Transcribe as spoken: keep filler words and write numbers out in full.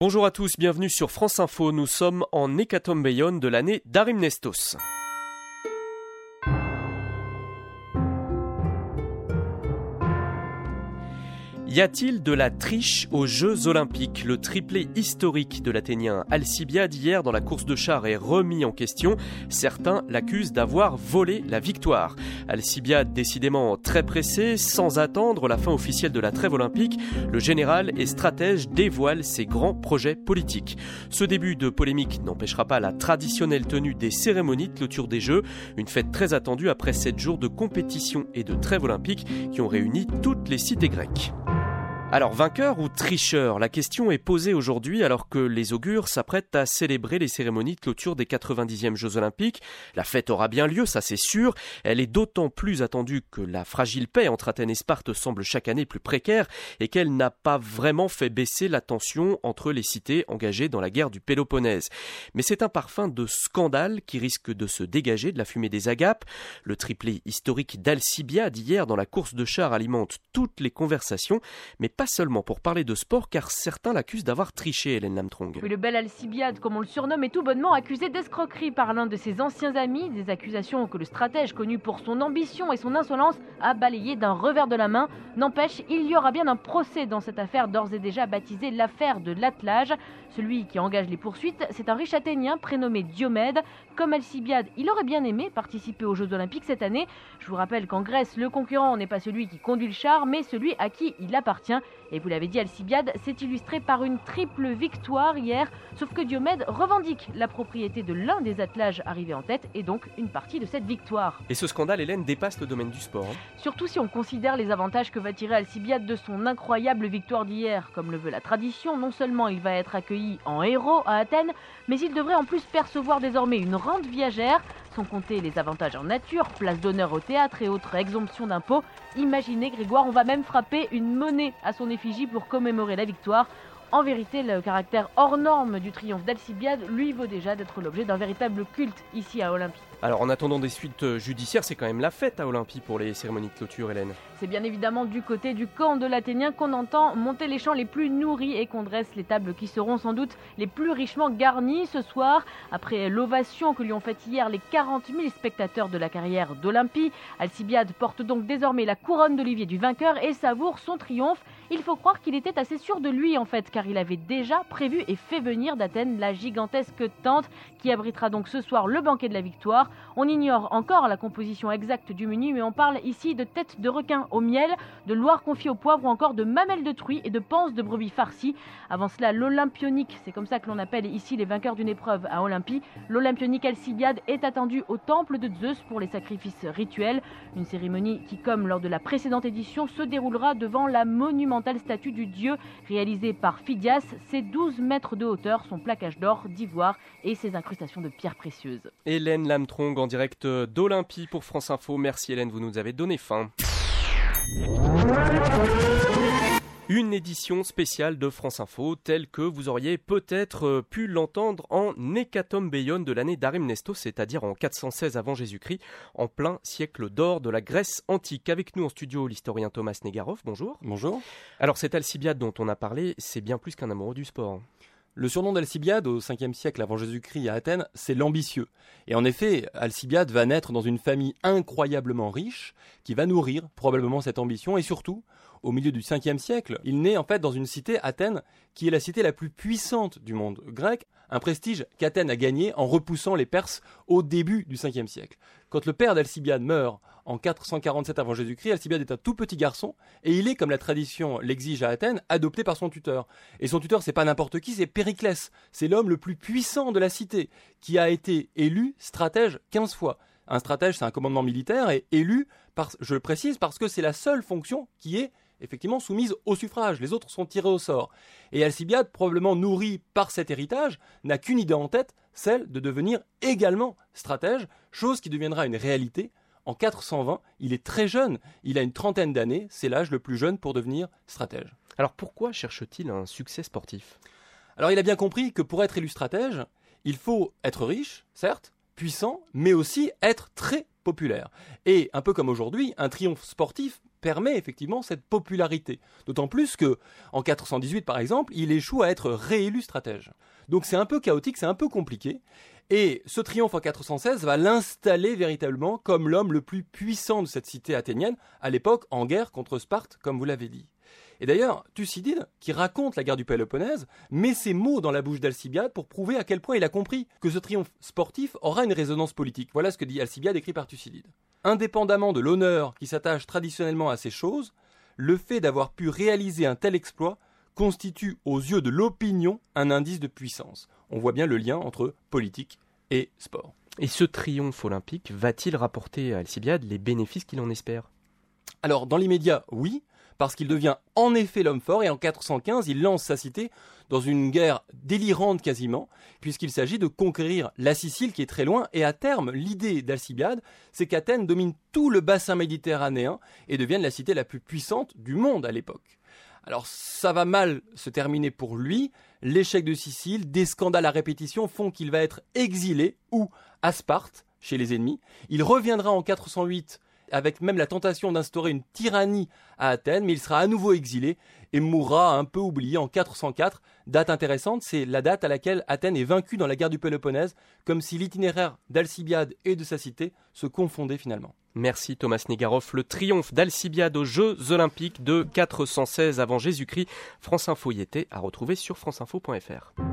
Bonjour à tous, bienvenue sur France Info. Nous sommes en Hécatombeïon de l'année d'Arimnestos. Y a-t-il de la triche aux Jeux Olympiques ? Le triplé historique de l'Athénien Alcibiade hier dans la course de chars est remis en question. Certains l'accusent d'avoir volé la victoire. Alcibiade décidément très pressé, sans attendre la fin officielle de la trêve olympique, le général et stratège dévoile ses grands projets politiques. Ce début de polémique n'empêchera pas la traditionnelle tenue des cérémonies de clôture des Jeux, une fête très attendue après sept jours de compétition et de trêve olympique qui ont réuni toutes les cités grecques. Alors, vainqueur ou tricheur ? La question est posée aujourd'hui alors que les augures s'apprêtent à célébrer les cérémonies de clôture des quatre-vingt-dixièmes Jeux Olympiques. La fête aura bien lieu, ça c'est sûr. Elle est d'autant plus attendue que la fragile paix entre Athènes et Sparte semble chaque année plus précaire et qu'elle n'a pas vraiment fait baisser la tension entre les cités engagées dans la guerre du Péloponnèse. Mais c'est un parfum de scandale qui risque de se dégager de la fumée des agapes. Le triplé historique d'Alcibiade hier dans la course de chars alimente toutes les conversations, mais pas seulement pour parler de sport, car certains l'accusent d'avoir triché, Hélène Lamtrong. Oui, le bel Alcibiade, comme on le surnomme, est tout bonnement accusé d'escroquerie par l'un de ses anciens amis, des accusations que le stratège, connu pour son ambition et son insolence, a balayé d'un revers de la main. N'empêche, il y aura bien un procès dans cette affaire d'ores et déjà baptisée l'affaire de l'attelage. Celui qui engage les poursuites, c'est un riche Athénien prénommé Diomède. Comme Alcibiade, il aurait bien aimé participer aux Jeux Olympiques cette année. Je vous rappelle qu'en Grèce, le concurrent n'est pas celui qui conduit le char, mais celui à qui il appartient. Et vous l'avez dit, Alcibiade s'est illustré par une triple victoire hier, sauf que Diomède revendique la propriété de l'un des attelages arrivés en tête et donc une partie de cette victoire. Et ce scandale, Hélène, dépasse le domaine du sport. Hein. Surtout si on considère les avantages que va tirer Alcibiade de son incroyable victoire d'hier. Comme le veut la tradition, non seulement il va être accueilli en héros à Athènes, mais il devrait en plus percevoir désormais une rente viagère, sans compter les avantages en nature, place d'honneur au théâtre et autres exemptions d'impôts. Imaginez Grégoire, on va même frapper une monnaie à son effigie pour commémorer la victoire. En vérité, le caractère hors norme du triomphe d'Alcibiade lui vaut déjà d'être l'objet d'un véritable culte ici à Olympie. Alors en attendant des suites judiciaires, c'est quand même la fête à Olympie pour les cérémonies de clôture, Hélène. C'est bien évidemment du côté du camp de l'Athénien qu'on entend monter les chants les plus nourris et qu'on dresse les tables qui seront sans doute les plus richement garnies ce soir. Après l'ovation que lui ont faite hier les quarante mille spectateurs de la carrière d'Olympie, Alcibiade porte donc désormais la couronne d'Olivier du vainqueur et savoure son triomphe. Il faut croire qu'il était assez sûr de lui en fait, car il avait déjà prévu et fait venir d'Athènes la gigantesque tente qui abritera donc ce soir le banquet de la victoire. On ignore encore la composition exacte du menu, mais on parle ici de têtes de requin au miel, de loire confit au poivre ou encore de mamelles de truie et de panses de brebis farcies. Avant cela, l'Olympionique, c'est comme ça que l'on appelle ici les vainqueurs d'une épreuve à Olympie. L'Olympionique Alcibiade est attendu au temple de Zeus pour les sacrifices rituels. Une cérémonie qui, comme lors de la précédente édition, se déroulera devant la monumentale statue du dieu réalisée par Phidias. Ses douze mètres de hauteur, son plaquage d'or, d'ivoire et ses incrustations de pierres précieuses. Hélène Lamtrong en direct d'Olympie pour France Info. Merci Hélène, vous nous avez donné faim. Une édition spéciale de France Info, telle que vous auriez peut-être pu l'entendre en Hécatombeïon de l'année d'Arimnestos, c'est-à-dire en quatre cent seize avant Jésus-Christ, en plein siècle d'or de la Grèce antique. Avec nous en studio, l'historien Thomas Negarov, bonjour. Bonjour. Alors cet Alcibiade dont on a parlé, c'est bien plus qu'un amoureux du sport. Le surnom d'Alcibiade au cinquième siècle avant Jésus-Christ à Athènes, c'est l'ambitieux. Et en effet, Alcibiade va naître dans une famille incroyablement riche qui va nourrir probablement cette ambition et surtout, au milieu du cinquième siècle, il naît en fait dans une cité, Athènes, qui est la cité la plus puissante du monde grec, un prestige qu'Athènes a gagné en repoussant les Perses au début du cinquième siècle. Quand le père d'Alcibiade meurt en quatre cent quarante-sept avant Jésus-Christ, Alcibiade est un tout petit garçon et il est, comme la tradition l'exige à Athènes, adopté par son tuteur. Et son tuteur, c'est pas n'importe qui, c'est Périclès. C'est l'homme le plus puissant de la cité qui a été élu stratège quinze fois. Un stratège, c'est un commandement militaire et élu, par, je le précise, parce que c'est la seule fonction qui est effectivement soumise au suffrage. Les autres sont tirés au sort. Et Alcibiade, probablement nourri par cet héritage, n'a qu'une idée en tête, celle de devenir également stratège, chose qui deviendra une réalité. En quatre cent vingt, il est très jeune, il a une trentaine d'années, c'est l'âge le plus jeune pour devenir stratège. Alors pourquoi cherche-t-il un succès sportif ? Alors il a bien compris que pour être élu stratège, il faut être riche, certes, puissant, mais aussi être très populaire. Et un peu comme aujourd'hui, un triomphe sportif permet effectivement cette popularité. D'autant plus que en quatre cent dix-huit, par exemple, il échoue à être réélu stratège. Donc c'est un peu chaotique, c'est un peu compliqué. Et ce triomphe en quatre cent seize va l'installer véritablement comme l'homme le plus puissant de cette cité athénienne, à l'époque en guerre contre Sparte, comme vous l'avez dit. Et d'ailleurs, Thucydide, qui raconte la guerre du Péloponnèse, met ses mots dans la bouche d'Alcibiade pour prouver à quel point il a compris que ce triomphe sportif aura une résonance politique. Voilà ce que dit Alcibiade, écrit par Thucydide. Indépendamment de l'honneur qui s'attache traditionnellement à ces choses, le fait d'avoir pu réaliser un tel exploit constitue aux yeux de l'opinion un indice de puissance. On voit bien le lien entre politique et sport. Et ce triomphe olympique va-t-il rapporter à Alcibiade les bénéfices qu'il en espère ? Alors, dans l'immédiat, oui, parce qu'il devient en effet l'homme fort, et en quatre cent quinze, il lance sa cité dans une guerre délirante quasiment, puisqu'il s'agit de conquérir la Sicile qui est très loin, et à terme, l'idée d'Alcibiade, c'est qu'Athènes domine tout le bassin méditerranéen et devienne la cité la plus puissante du monde à l'époque. Alors ça va mal se terminer pour lui, l'échec de Sicile, des scandales à répétition font qu'il va être exilé, ou à Sparte, chez les ennemis. Il reviendra en quatre cent huit avec même la tentation d'instaurer une tyrannie à Athènes, mais il sera à nouveau exilé et mourra un peu oublié en quatre cent quatre. Date intéressante, c'est la date à laquelle Athènes est vaincue dans la guerre du Péloponnèse, comme si l'itinéraire d'Alcibiade et de sa cité se confondait finalement. Merci Thomas Negaroff. Le triomphe d'Alcibiade aux Jeux Olympiques de quatre cent seize avant Jésus-Christ. France Info y était à retrouver sur franceinfo point f r.